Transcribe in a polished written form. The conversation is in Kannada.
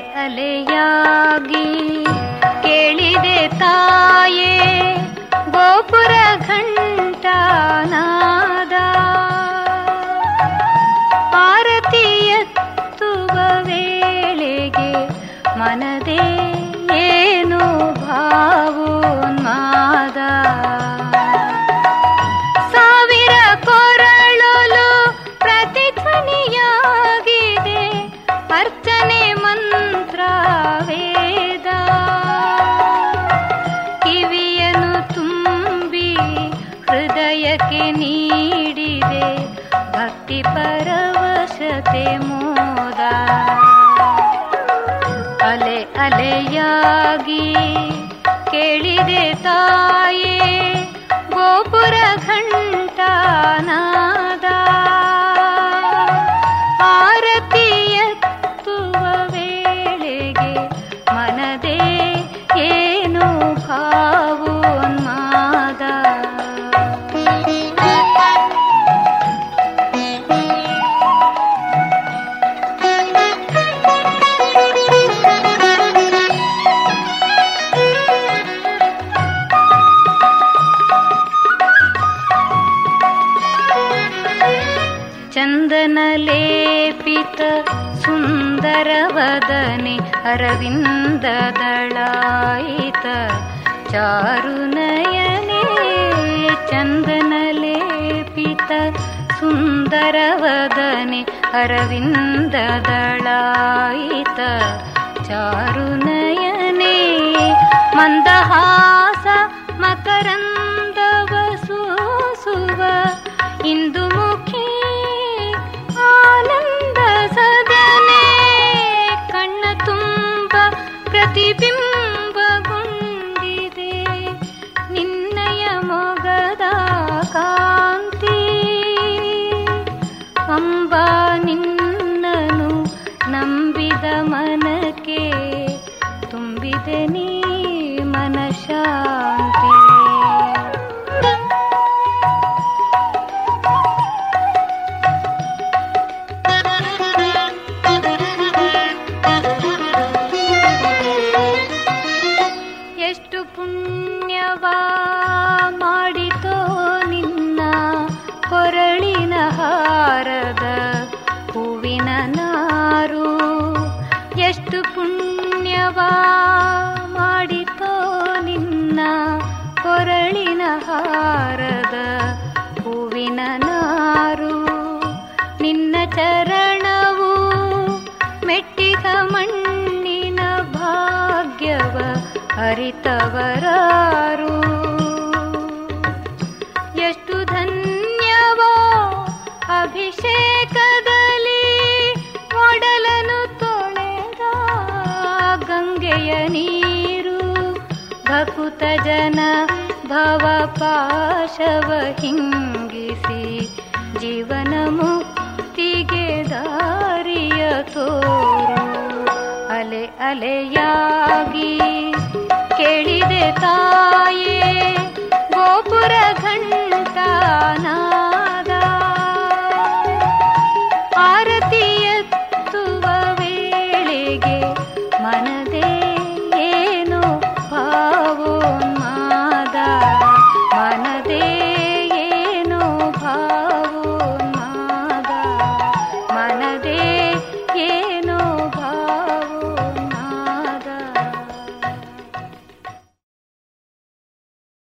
ಅಲೆಯಾಗಿ ಕೇಳಿದೆ ತಾಯೇ ಗೋಪುರ ಘಂಟಾನಾದ. ಆರತಿ ಎತ್ತುವ ವೇಳೆಗೆ ಮನದೇ ಏನು ಭಾವೋನ್ಮಾದ. ಸಾವಿರ ಕೊರಳಲು ಪ್ರತಿಧ್ವನಿಯಾಗಿದೆ ಅರ್ಚನೆ ಮಂತ್ರ ವೇದ. ಕಿವಿಯನ್ನು ತುಂಬಿ ಹೃದಯಕ್ಕೆ ನೀಡಿದೆ ಭಕ್ತಿ ಪರವಶತೆ ಮೋದ. ಅಲೆ ಅಲೆಯಾಗಿ ಕೇಳಿದೆ ತಾಯೇ ಗೋಪುರ ಘಂಟಾನಾದ. ಆರತಿ ಎತ್ತುವ ವೇಳೆಗೆ ಮನದೇ ಏನು ಭಾವೋನ್ಮಾದ. ಚಂದನ ಲೇಪಿತ ಸುಂದರ ವದನೆ ಅರವಿಂದ ದಳಾಯಿತ ಚಾರುನಯನೆ. ಚಂದನ ಲೇಪಿತ ಸುಂದರ ವದನೆ ಅರವಿಂದ ದಳಾಯಿತ ಚಾರುನಯನೆ. ಮಂದಹಾಸ ಮಕರಂದವ ಸೂಸುವ ಇಂದು ಮುಖಿ ಆನಂದ ಸದನೆ. ಕಣ್ಣ ತುಂಬ ಪ್ರತಿಬಿಂಬಗೊಂಡಿದೆ ನಿನ್ನಯ ಮೊಗದ ಕಾಂತಿ. ಅಂಬಾ ನಿನ್ನನು ನಂಬಿದ ಮನಕ್ಕೆ ತುಂಬಿದೆ ನೀ ಮನಶಾಂತಿ. ಎಷ್ಟು ಪುಣ್ಯವಾ ಮಾಡಿತೋ ನಿನ್ನ ಕೊರಳಿನ ಹಾರದ ಹೂವಿನ ನಾರು. ಎಷ್ಟು ಪುಣ್ಯವಾ ಮಾಡಿತೋ ನಿನ್ನ ಕೊರಳಿನ ಹಾರದ ಹೂವಿನ ನಾರು. ನಿನ್ನ ಚರಣವು ಮೆಟ್ಟಿದ ಮಣ್ಣಿನ ಭಾಗ್ಯವ ಅರಿತವರಾರು. ಎಷ್ಟು ಧನ್ಯವೋ ಅಭಿಷೇಕದಲ್ಲಿ ಒಡಲನು ತೊಳೆದ ಗಂಗೆಯ ನೀರು. ಭಕುತ ಜನ ಭವ ಪಾಶವ ಹಿಂಗಿಸಿ ಜೀವನ ಮುಕ್ತಿಗೆ ದಾರಿಯ ತೋರು. ಅಲೆ ಅಲೆಯಾಗಿ ಕೇಳಿದೆ ತಾಯೇ ಗೋಪುರ ಘಂಟಾನಾದ.